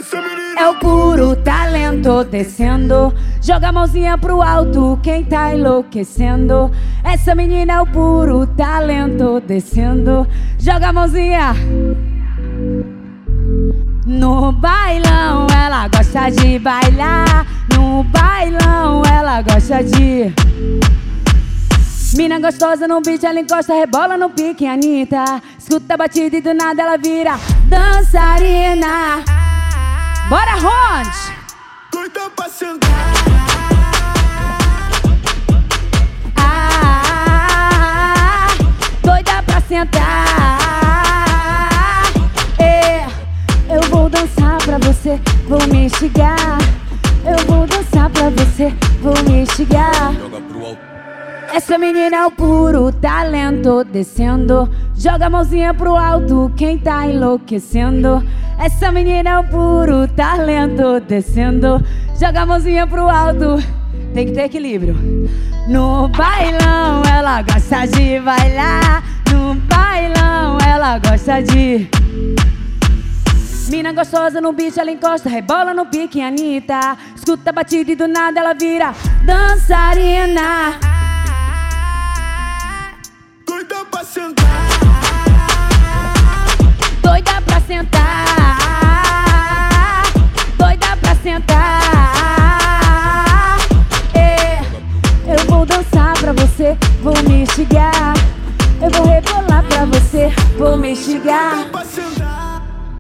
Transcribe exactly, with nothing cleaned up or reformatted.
É o puro talento descendo. Joga a mãozinha pro alto, quem tá enlouquecendo. Essa menina é o puro talento descendo. Joga a mãozinha. No bailão ela gosta de bailar. No bailão ela gosta de. Mina gostosa no beat, ela encosta, rebola no pique, Anitta. Escuta a batida e do nada ela vira dançarina. Bora, Rond! Doida pra sentar. Ah, doida pra sentar. É, eu vou dançar pra você, vou me instigar. Eu vou dançar pra você, vou me instigar. Joga pro alto. Essa menina é o puro talento descendo. Joga a mãozinha pro alto, quem tá enlouquecendo. Essa menina é o puro talento descendo. Joga a mãozinha pro alto. Tem que ter equilíbrio. No bailão ela gosta de bailar. No bailão ela gosta de. Mina gostosa no beat, ela encosta, rebola no pique, Anitta. Escuta a batida e do nada ela vira dançarina. Doida pra sentar. Doida pra sentar. Doida pra sentar. É, eu vou dançar pra você, vou me instigar. Eu vou rebolar pra você, vou me instigar. Doida pra sentar.